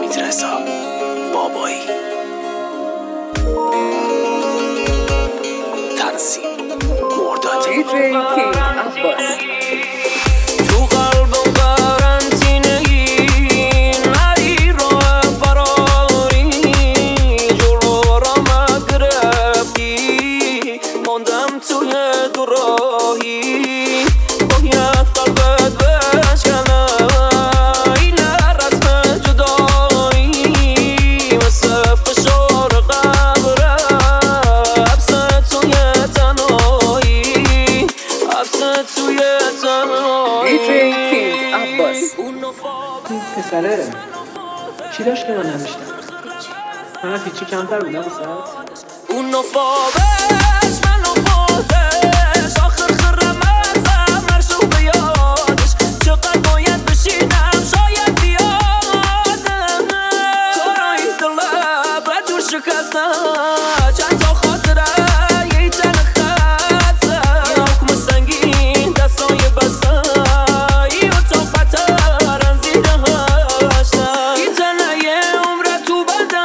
حمیدرضا بابایی. تنظیم مرداد DJ King Abbas. تو قلبم قرنطینه‌ای نری راه فراری جلو را گرفتی ماندم توی دو راهی باید قلبت بشکنه این رسم جدایی مثل فشار قبره حبس توی تنهایی حبس توی DJ King Abbas. این پسره چی داشت که من نمیشتم؟ من از هیچی کمتر بودم واسه اون نفاقش من نفاقش آخر خرم ازم نرشو به یادش چقدر باید بشینم شاید بیادم تو رای دلم و دور شکستم چند تا خاطره یه تن خسته یه حکم سنگین دستای بسته یه تا فترن زیر هشته یه تنه یه عمر تو بنده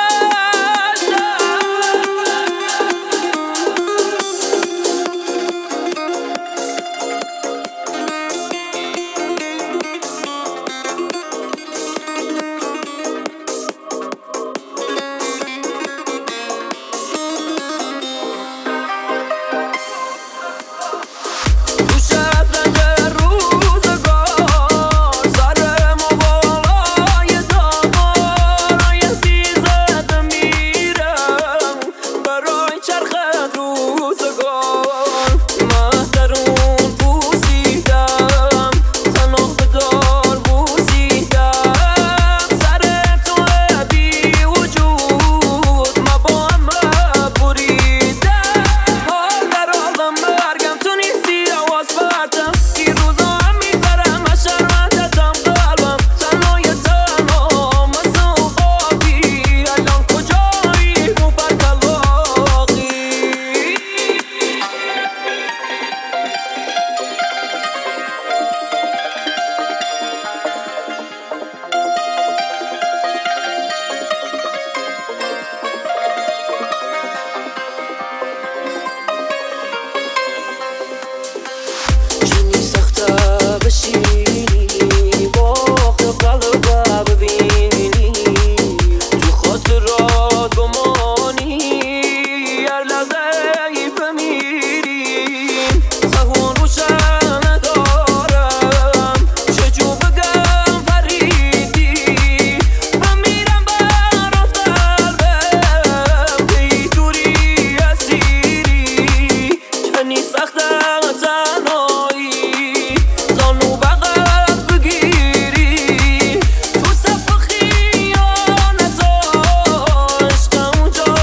بشینی باخت قلبه ببینی تو خاطرات بمانی هر لحظه ای بمیریم سهون روشن ندارم چجور بگم فریدی بمیرم برات قلبم که دوری اسیری چنی سخته تنهایی زانو بغل بگیری تو صف خیانت عشق اونجا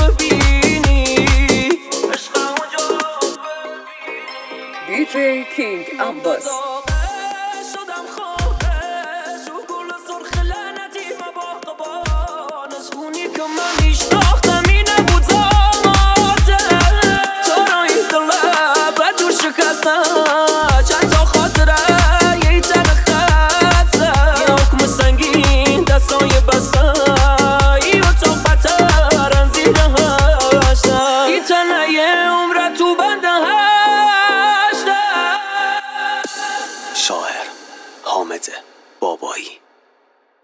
ببینی عشق اونجا ببینی DJ King Abbas. شدم خواهش و گل سرخ لعنتی مباقبانش اونی که من میشناختم اینه بود زاده تو رای دلم و دور شکستم چند تا خاطره یه تن خسته یه حکم سنگین دستای بسته یه تا فترن زیر هشته یه تنه یه عمر تو بنده هشته شاعر حامد بابایی.